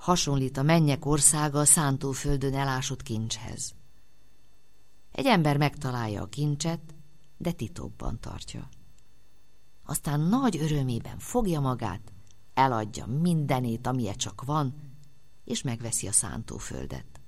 Hasonlít a mennyek országa a szántóföldön elásott kincshez. Egy ember megtalálja a kincset, de titokban tartja. Aztán nagy örömében fogja magát, eladja mindenét, amilyen csak van, és megveszi a szántóföldet.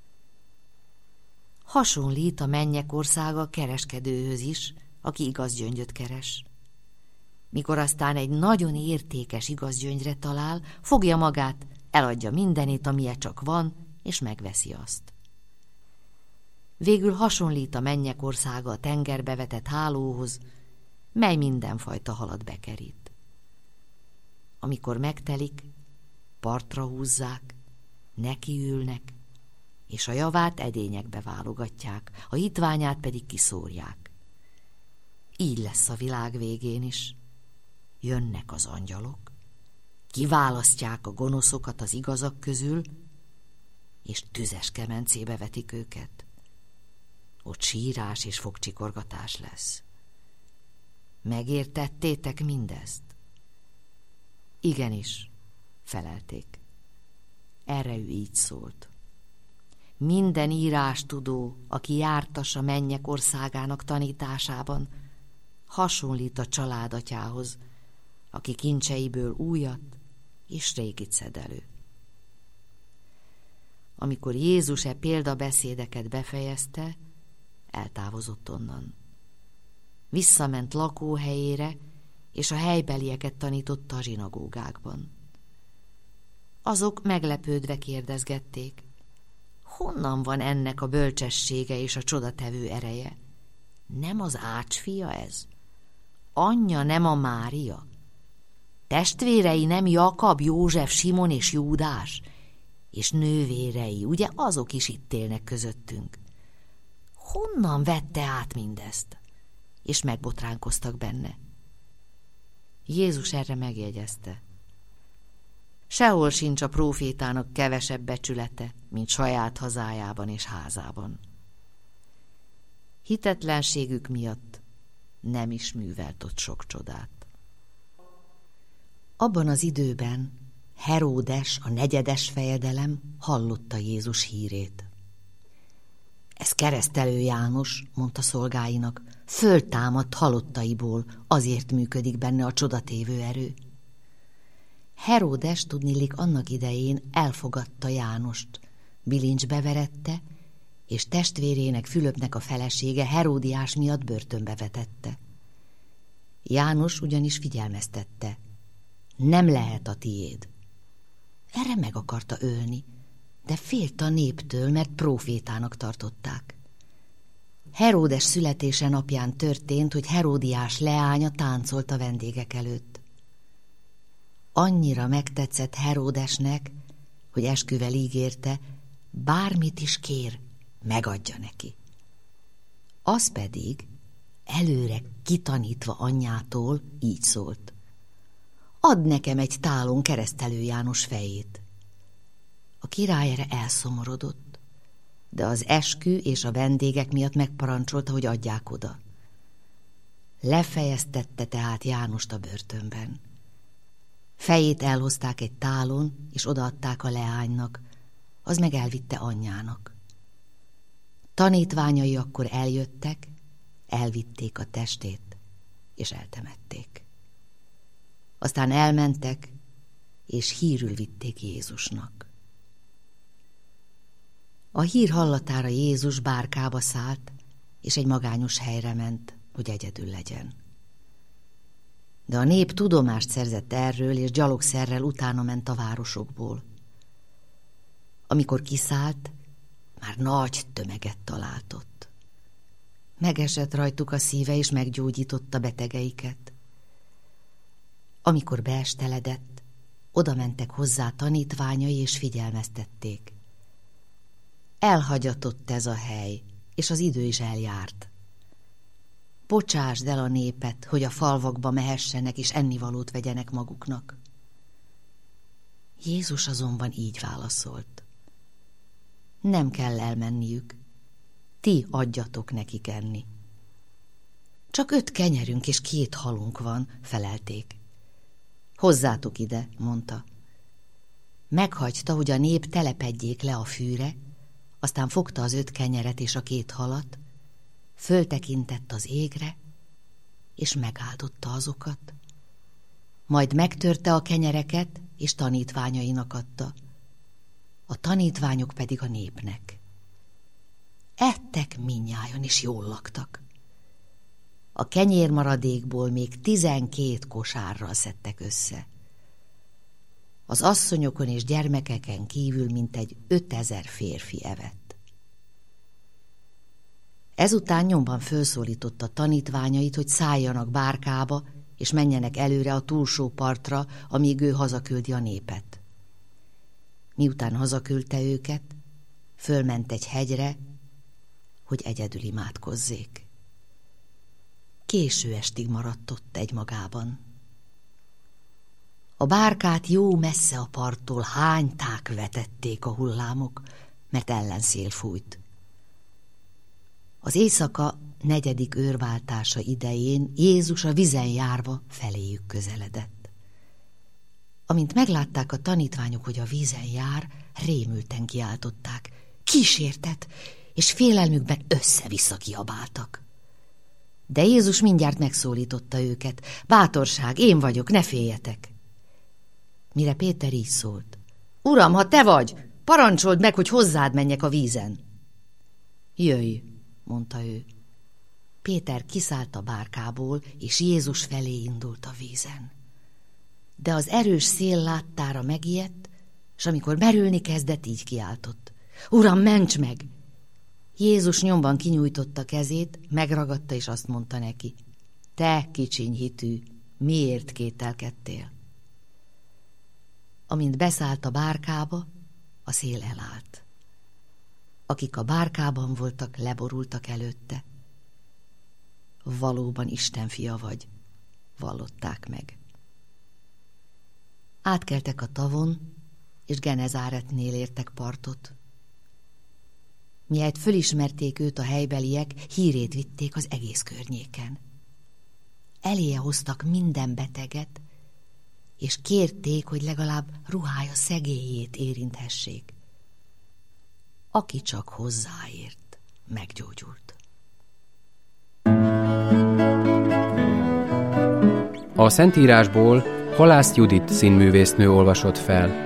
Hasonlít a mennyek országa kereskedőhöz is, aki igaz gyöngyöt keres. Mikor aztán egy nagyon értékes igaz gyöngyre talál, fogja magát, eladja mindenét, amilyen csak van, és megveszi azt. Végül hasonlít a mennyek országa a tengerbe vetett hálóhoz, mely mindenfajta halat bekerít. Amikor megtelik, partra húzzák, nekiülnek, és a javát edényekbe válogatják, a hitványát pedig kiszórják. Így lesz a világ végén is. Jönnek az angyalok, kiválasztják a gonoszokat az igazak közül, és tüzes kemencébe vetik őket. Ott sírás és fogcsikorgatás lesz. Megértettétek mindezt? Igenis, felelték. Erre ő így szólt. Minden írástudó, aki jártas a mennyek országának tanításában, hasonlít a családatyához, aki kincseiből újat és régit szed elő. Amikor Jézus példabeszédeket befejezte, eltávozott onnan. Visszament lakóhelyére, és a helybelieket tanította a zsinagógákban. Azok meglepődve kérdezgették, honnan van ennek a bölcsessége és a csodatevő ereje? Nem az Ács fia ez? Anyja nem a Mária? Testvérei nem Jakab, József, Simon és Júdás? És nővérei, ugye azok is itt élnek közöttünk? Honnan vette át mindezt? És megbotránkoztak benne. Jézus erre megjegyezte. Sehol sincs a prófétának kevesebb becsülete, mint saját hazájában és házában. Hitetlenségük miatt nem is művelt ott sok csodát. Abban az időben Heródes, a negyedes fejedelem hallotta Jézus hírét. Ez keresztelő János, mondta szolgáinak, föltámadt halottaiból, azért működik benne a csodatévő erő. Heródes tudniillik annak idején elfogadta Jánost, bilincsbe verette, és testvérének Fülöpnek a felesége Heródiás miatt börtönbe vetette. János ugyanis figyelmeztette, nem lehet a tiéd. Erre meg akarta ölni, de félt a néptől, mert prófétának tartották. Heródes születése napján történt, hogy Heródiás leánya táncolt a vendégek előtt. Annyira megtetszett Heródesnek, hogy esküvel ígérte, bármit is kér, megadja neki. Az pedig, előre kitanítva anyjától, így szólt. Add nekem egy tálon keresztelő János fejét. A király erre elszomorodott, de az eskü és a vendégek miatt megparancsolta, hogy adják oda. Lefejeztette tehát Jánost a börtönben. Fejét elhozták egy tálon, és odaadták a leánynak, az meg elvitte anyjának. Tanítványai akkor eljöttek, elvitték a testét, és eltemették. Aztán elmentek, és hírül vitték Jézusnak. A hír hallatára Jézus bárkába szállt, és egy magányos helyre ment, hogy egyedül legyen. De a nép tudomást szerzett erről, és gyalogszerrel utána ment a városokból. Amikor kiszállt, már nagy tömeget talált ott. Megesett rajtuk a szíve, és meggyógyította betegeiket. Amikor beesteledett, oda mentek hozzá tanítványai, és figyelmeztették. Elhagyatott ez a hely, és az idő is eljárt. Bocsásd el a népet, hogy a falvakba mehessenek, és ennivalót vegyenek maguknak. Jézus azonban így válaszolt. Nem kell elmenniük, ti adjatok nekik enni. Csak 5 kenyerünk és 2 halunk van, felelték. Hozzátok ide, mondta. Meghagyta, hogy a nép telepedjék le a fűre, aztán fogta az 5 kenyeret és a 2 halat, föltekintett az égre, és megáldotta azokat. Majd megtörte a kenyereket, és tanítványainak adta. A tanítványok pedig a népnek. Ettek mindnyájan, és jól laktak. A kenyérmaradékból még 12 kosárral szedtek össze. Az asszonyokon és gyermekeken kívül mintegy 5000 férfi evett. Ezután nyomban felszólította tanítványait, hogy szálljanak bárkába, és menjenek előre a túlsó partra, amíg ő hazaküldi a népet. Miután hazaküldte őket, fölment egy hegyre, hogy egyedül imádkozzék. Késő estig maradt ott egymagában. A bárkát jó messze a parttól hányták vetették a hullámok, mert ellenszél fújt. Az éjszaka 4. őrváltása idején Jézus a vízen járva feléjük közeledett. Amint meglátták a tanítványok, hogy a vízen jár, rémülten kiáltották: kísértet, és félelmükben össze-vissza kiabáltak. De Jézus mindjárt megszólította őket: bátorság, én vagyok, ne féljetek! Mire Péter így szólt: Uram, ha te vagy, parancsold meg, hogy hozzád menjek a vízen. Jöjj, mondta ő. Péter kiszállt a bárkából, és Jézus felé indult a vízen. De az erős szél láttára megijedt, és amikor merülni kezdett, így kiáltott: Uram, ments meg! Jézus nyomban kinyújtotta kezét, megragadta, és azt mondta neki: te kicsiny hitű, miért kételkedtél? Amint beszállt a bárkába, a szél elállt. Akik a bárkában voltak, leborultak előtte. Valóban Isten fia vagy, vallották meg. Átkeltek a tavon, és Genezáretnél értek partot. Mihelyt fölismerték őt a helybeliek, hírét vitték az egész környéken. Eléje hoztak minden beteget, és kérték, hogy legalább ruhája szegélyét érinthessék. Aki csak hozzáért, meggyógyult. A Szentírásból Halász Judit színművésznő olvasott fel.